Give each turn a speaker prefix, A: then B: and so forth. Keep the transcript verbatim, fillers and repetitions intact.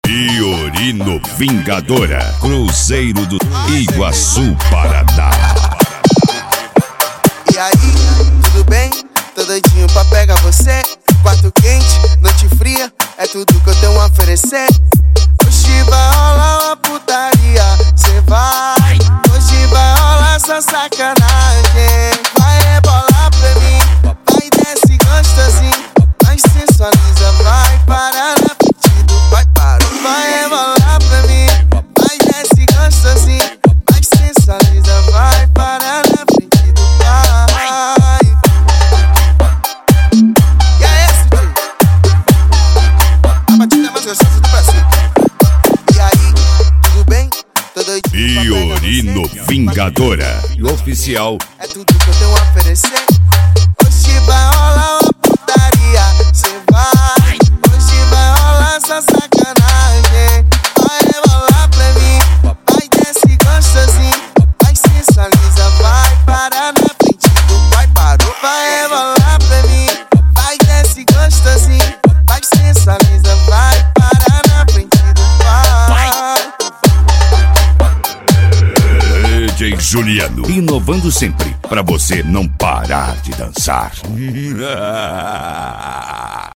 A: Fiorino Vingadora, Cruzeiro do Iguaçu, Paraná.
B: E aí, tudo bem? Tô doidinho pra pegar você. Quarto quente, noite fria, é tudo que eu tenho a oferecer. Hoje vai rolar uma putaria, cê vai. Hoje vai rolar essa sacanagem. Vai rebolar pra mim, vai desce gostosinho, vai sensualiza, vai parar na frente do pai, parou. Vai rebolar pra mim, vai desce gostosinho, vai sensualiza, vai parar na frente do pai. E aí, esse tio? A batida mais gostosa do Brasil. E aí, tudo bem? Tô doidinho.
A: Fiorino Vingadora, oficial.
B: É tudo que eu tenho a oferecer. Hoje vai rolar uma putaria, cê vai. Hoje vai rolar essa sacanagem. Vai rebolar pra mim, vai desce gostosinho, vai sensualiza, vai parar na frente do pai, parou. Vai rebolar pra mim, vai desce gostosinho, vai sensualiza, vai parar na frente do pai.
A: D J Juliano, inovando sempre, pra você não parar de dançar.